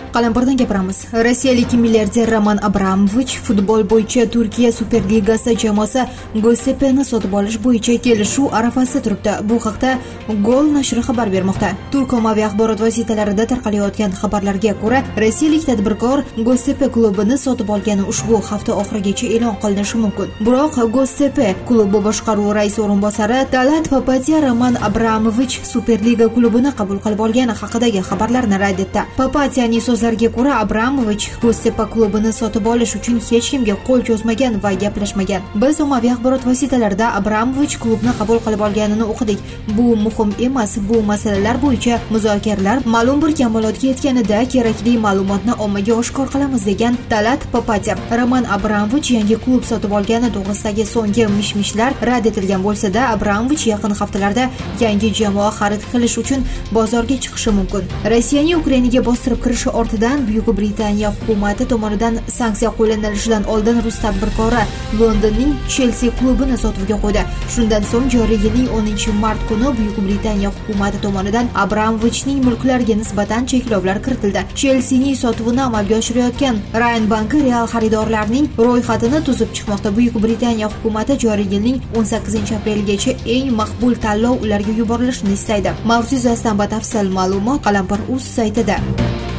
Qalampirdan gapiramiz. Rossiyalik milliarder Roman Abramovich futbol bo'yicha Turkiya Superligasi jamoasi Göztepe'ni sotib olish bo'yicha kelishuv arafasida turibdi. Bu haqda Gol nashri xabar bermoqda. Turk ommaviy axborot vositalarida tarqalayotgan xabarlarga ko'ra, rossiyalik tadbirkor Göztepe klubini sotib olgani ushbu hafta oxirigacha e'lon qilinishi mumkin. Biroq Göztepe klubi boshqaruvi raisi o'rinbosari Talat Papatya Roman Abramovich Superliga klubini qabul qilib olgani haqidagi xabarlarni rad etdi. Papatyaning so'zlariga ko'ra, Abramovich Göztepe klubini sotib olish uchun hech kimga qo'l cho'zmagan va gaplashmagan. Biz ommaviy axborot vositalarida Abramovich klubni qabul qilib olganini o'qidik. Bu muhim emas, bu masalalar bo'yicha muzokaralar ma'lum bir kamolotga yetganida kerakli ma'lumotni ommaga oshkor qilamiz degan Talat Papatya. Roman Abramovich yangi klub sotib olgani to'g'risidagi so'nggi mish-mishlar rad etilgan bo'lsa-da, Abramovich yaqin haftalarda yangi jamoa xarid qilish uchun bozorga chiqishi mumkin. Rossiyaning Ukrainaga bostirib kirishi ortidan Buyuk Britaniya hukumati tomonidan sanksiya qo'llanilishidan oldin rus tadbirkori Londonning Chelsea klubini sotuvga qo'ydi. Shundan so'ng joriy yilning 10-mart kuni Buyuk Britaniya hukumati tomonidan Abramovichning mulklariga nisbatan cheklovlar kiritildi. Chelseaning sotuvini amalga oshirayotgan Ryan banki real xaridorlarning ro'yxatini tuzib chiqmoqda. Buyuk Britaniya hukumati joriy yilning 18-aprelgacha eng maqbul tanlov ularga yuborilishini istaydi. Mavzu yuzasidan batafsil ma'lumot Qalampir.uz saytida.